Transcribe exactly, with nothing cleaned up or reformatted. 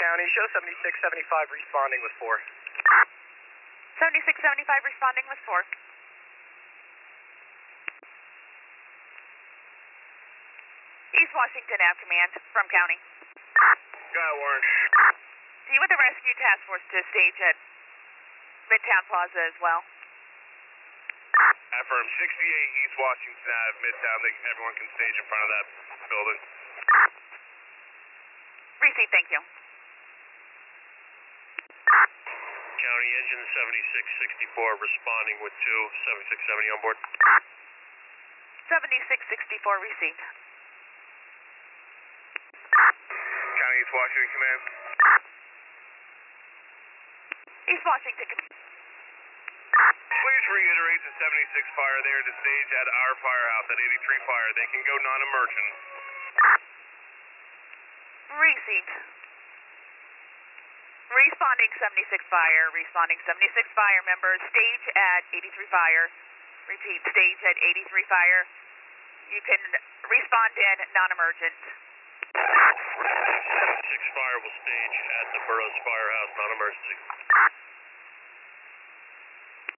County, show seventy-six seventy-five responding with four. seventy-six seventy-five responding with four. East Washington, Nav Command, from County. Got it, Warren. See you with the rescue task force to stage at Midtown Plaza as well. Affirm, sixty-eight East Washington Ave, Midtown. They, everyone can stage in front of that building. Receive, thank you. County engine seventy-six sixty-four responding with two, seventy-six seventy on board. seventy-six sixty-four received. County East Washington Command. East Washington Command. Please reiterate to seventy-six Fire there to stage at our firehouse at eighty-three Fire. They can go non-emergent. Received. Responding seventy-six Fire, responding seventy-six Fire members, stage at eighty-three Fire. Repeat, stage at eighty-three Fire. You can respond in non-emergent. seventy-six Fire will stage at the Burroughs Firehouse, non-emergency.